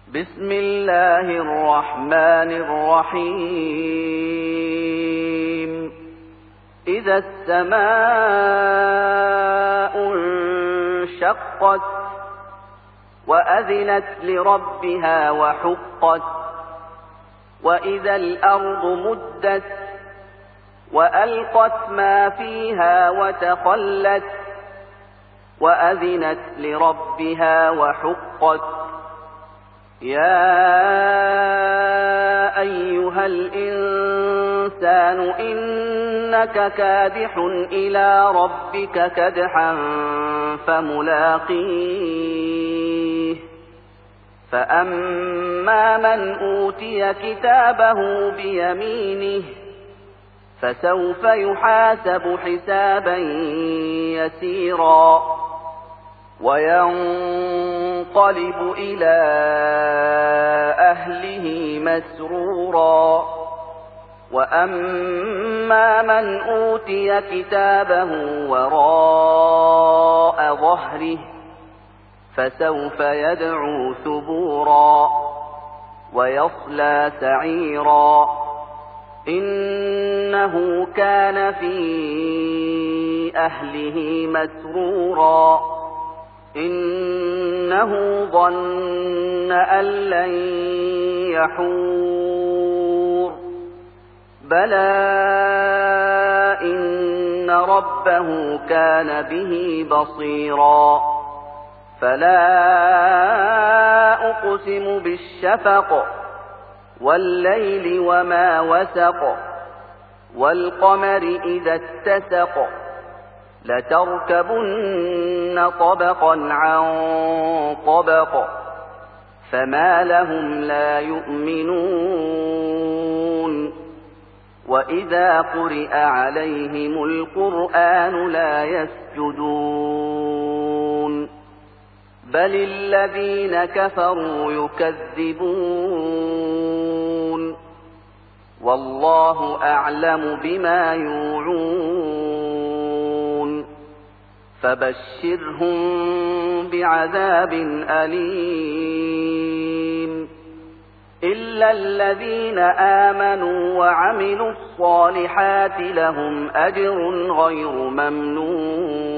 بسم الله الرحمن الرحيم إذا السماء انشقت وأذنت لربها وحقت وإذا الأرض مدت وألقت ما فيها وتخلت وأذنت لربها وحقت يا أيها الإنسان إنك كادح إلى ربك كدحا فملاقيه فأما من أوتي كتابه بيمينه فسوف يحاسب حسابا يسيرا وينقلب إلى أهله مسرورا وأما من أوتي كتابه وراء ظهره فسوف يدعو ثبورا ويصلى سعيرا إنه كان في أهله مسرورا إنه ظن أن لن يحور بلى إن ربه كان به بصيرا فلا أقسم بالشفق والليل وما وسق والقمر إذا اتسق لتركبن طبقا عن طبق فما لهم لا يؤمنون وإذا قرئ عليهم القرآن لا يسجدون بل الذين كفروا يكذبون والله أعلم بما يوعون فبشرهم بعذاب أليم إلا الذين آمنوا وعملوا الصالحات لهم أجر غير ممنون